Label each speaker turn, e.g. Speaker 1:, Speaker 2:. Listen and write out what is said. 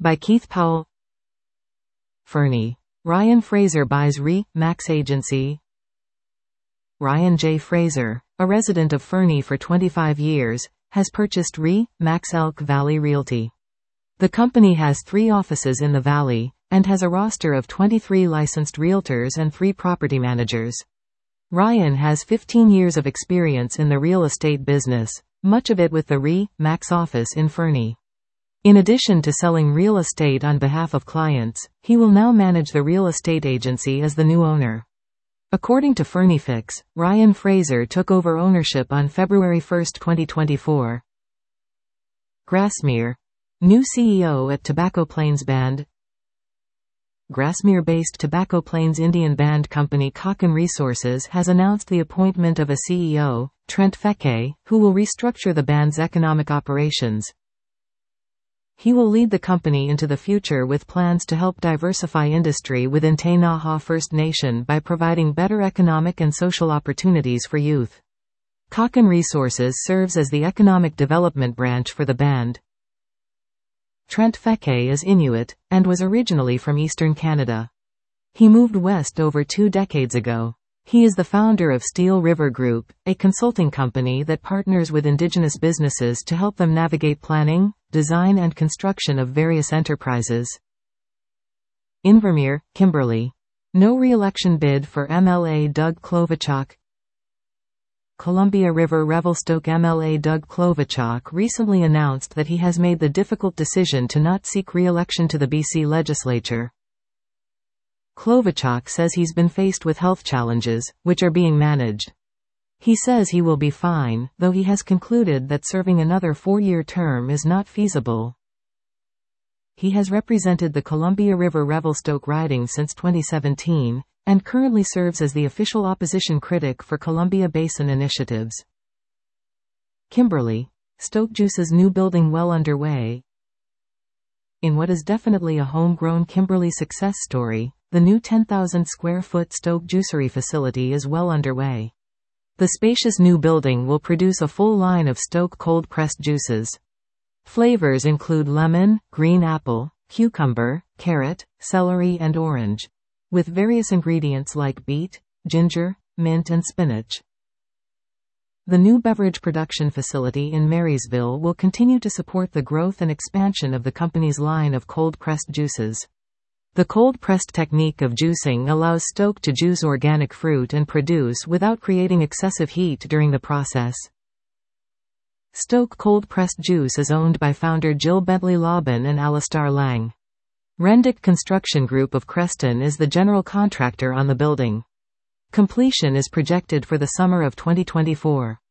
Speaker 1: By Keith Powell. Fernie. Ryan Fraser buys Max Agency. Ryan J. Fraser, a resident of Fernie for 25 years, has purchased Max Elk Valley Realty. The company has 3 offices in the valley, and has a roster of 23 licensed realtors and 3 property managers. Ryan has 15 years of experience in the real estate business, much of it with the Max office in Fernie. In addition to selling real estate on behalf of clients, he will now manage the real estate agency as the new owner. According to FernieFix, Ryan Fraser took over ownership on February 1, 2024. Grassmere. New CEO at Tobacco Plains Band. Grassmere-based Tobacco Plains Indian band company Cocken Resources has announced the appointment of a CEO, Trent Feke, who will restructure the band's economic operations. He will lead the company into the future with plans to help diversify industry within Te Naha First Nation by providing better economic and social opportunities for youth. Cocken Resources serves as the economic development branch for the band. Trent Feke is Inuit, and was originally from eastern Canada. He moved west over 2 decades ago. He is the founder of Steel River Group, a consulting company that partners with Indigenous businesses to help them navigate planning, design and construction of various enterprises. Invermere, Kimberley. No re-election bid for MLA Doug Klobuchar. Columbia River Revelstoke MLA Doug Klobuchar recently announced that he has made the difficult decision to not seek re-election to the BC legislature. Klobuchar says he's been faced with health challenges, which are being managed. He says he will be fine, though he has concluded that serving another 4-year term is not feasible. He has represented the Columbia River Revelstoke riding since 2017, and currently serves as the official opposition critic for Columbia Basin Initiatives. Kimberley. Stoke Juice's new building well underway. In what is definitely a homegrown Kimberley success story, the new 10,000 square foot Stoke Juicery facility is well underway. The spacious new building will produce a full line of Stoke cold-pressed juices. Flavors include lemon, green apple, cucumber, carrot, celery and orange, with various ingredients like beet, ginger, mint and spinach. The new beverage production facility in Marysville will continue to support the growth and expansion of the company's line of cold-pressed juices. The cold-pressed technique of juicing allows Stoke to juice organic fruit and produce without creating excessive heat during the process. Stoke cold-pressed juice is owned by founder Jill Bentley Lawben and Alistair Lang. Rendick Construction Group of Creston is the general contractor on the building. Completion is projected for the summer of 2024.